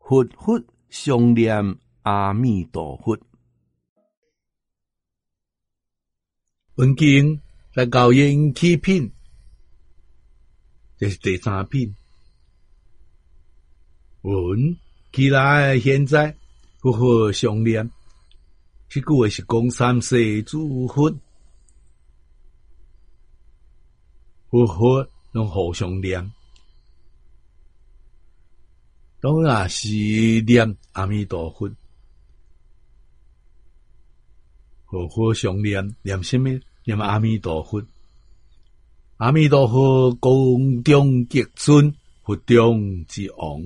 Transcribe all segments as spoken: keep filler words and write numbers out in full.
佛佛常念阿弥陀佛。 文经来教因起品，这是第三品。文起来现在佛佛常念，这句话是讲三世诸佛，佛佛拢互相念。当然是念阿弥陀佛，佛佛相念，念什么？念阿弥陀佛。阿弥陀佛，宫中极尊，佛中之王。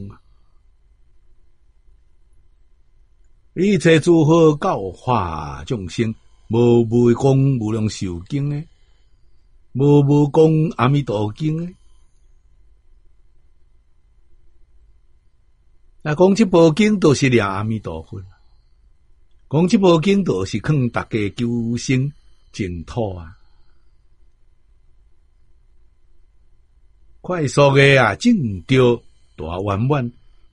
一切诸佛教化众生，无无讲无量寿经诶，无无讲阿弥陀经诶。那讲这部经都是念阿弥陀佛，讲这部经都是劝大家求生净土啊，快速的啊，证到大圆满，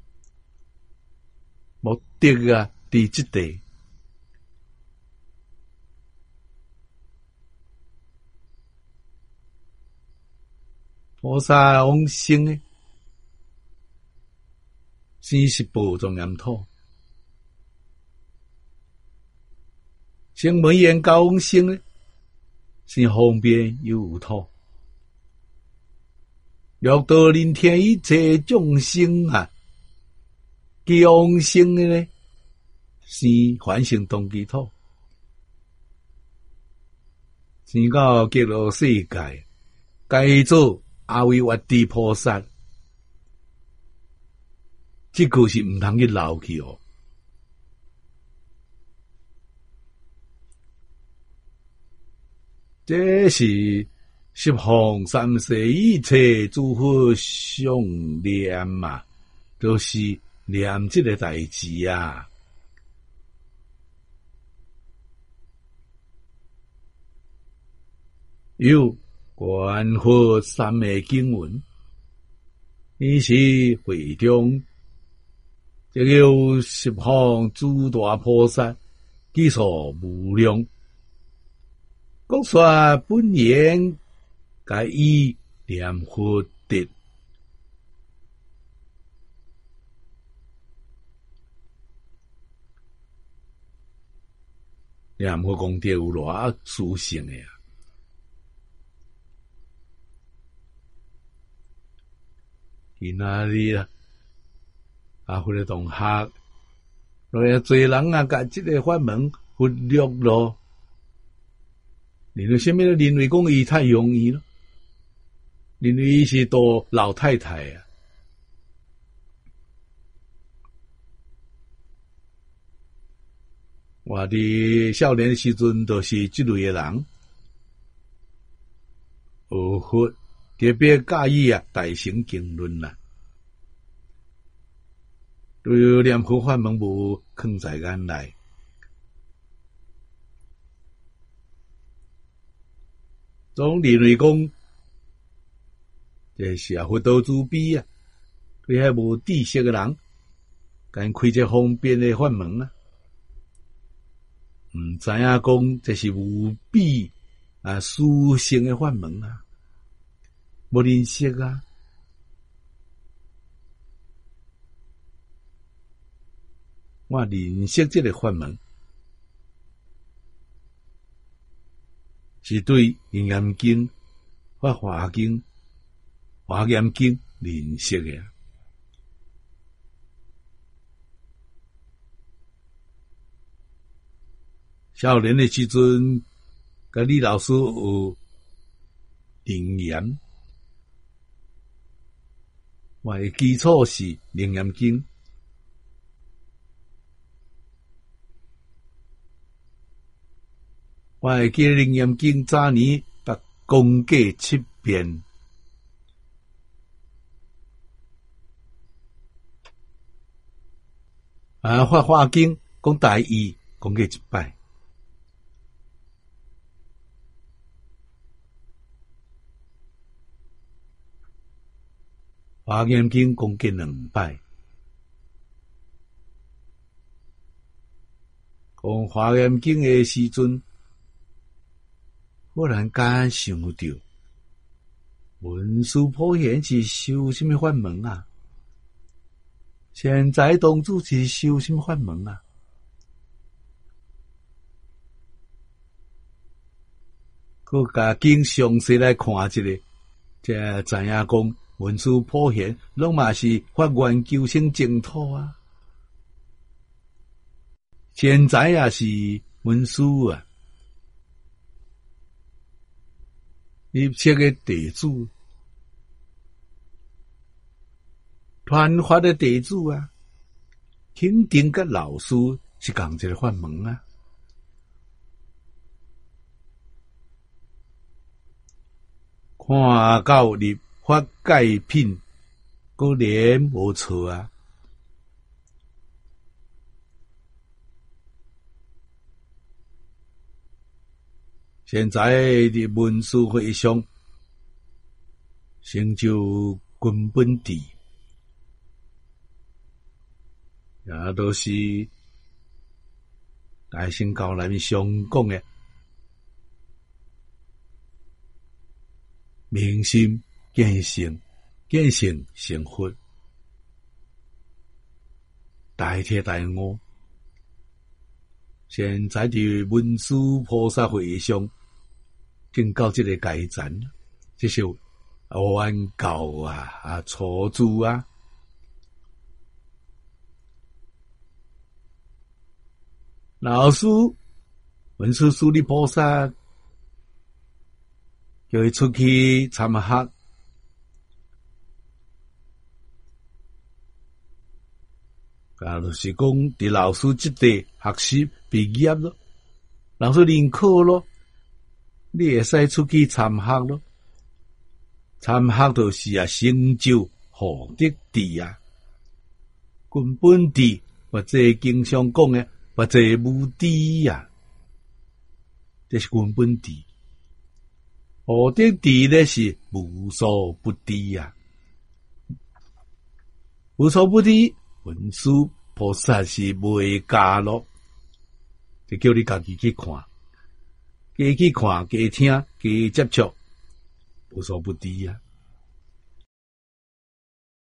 目的啊，伫即地。菩萨往生诶。生是宝庄严土，声闻缘教往生呢，是方便有土。六道人天一切众生啊，其往生的呢，是凡圣同居土，生到极乐世界，该做阿维วั地菩萨。这个是毋通去留去哦。这是十方三世一切诸佛相念嘛，都是念这个代志啊。有观佛三昧经文，伊是会中。这个十方诸大菩萨，其数无量，讲说本愿该以念佛得，念佛功德有偌殊胜的啊！去哪里啊？啊，或者同学，落来侪人啊，甲即个法门忽略咯。认为什么？认为讲伊太容易咯，认为伊是多老太太啊。我伫少年时阵，都是即类诶人，学佛特别介意啊，大乘经论啦。对念佛法门无放在眼内，总认为讲这是啊佛道慈悲啊，对遐无知识的人，敢开这方便的法门啊，毋知影讲这是无比啊殊胜的法门啊，无认识啊。我认识这个法门，是对《楞严经》、《法华经》、《华严经》认识的。少年的时阵，甲李老师有楞严，我的基础是《楞严经》。我会记《楞严经》早年捌讲过七遍，啊，《法华经》讲大意讲过一摆，《华严经》讲过两摆， 讲华严经的时阵，忽然间想到，文殊普贤是修什么法门啊？现在当主是修什么法门啊？佮甲经详细来看一下，才知影讲文殊普贤拢嘛是发愿求生净土啊。现在也是文殊啊，入册的弟子，传法的弟子啊，肯定甲老师是共一个法门啊。看到入法界品，果然无错啊。现在的文殊会上成就根本地，也都是大乘教内面常讲的明心见性，见性成佛，大彻大悟。现在的文殊菩萨会上，经到这个阶层，这是原教啊啊初住啊。老师文殊师利菩萨叫伊出去参学，啊，就是讲伫老师这地学习毕业咯，老师认可咯，你会使出去参学咯。参学就是啊成就获得地啊，根本地或者经常讲的或者无地啊，这是根本地。获得地呢是无所不地啊，无所不地。文殊菩萨是未加咯，就叫你家己去看，加去看，加听，加接触，无所不地啊。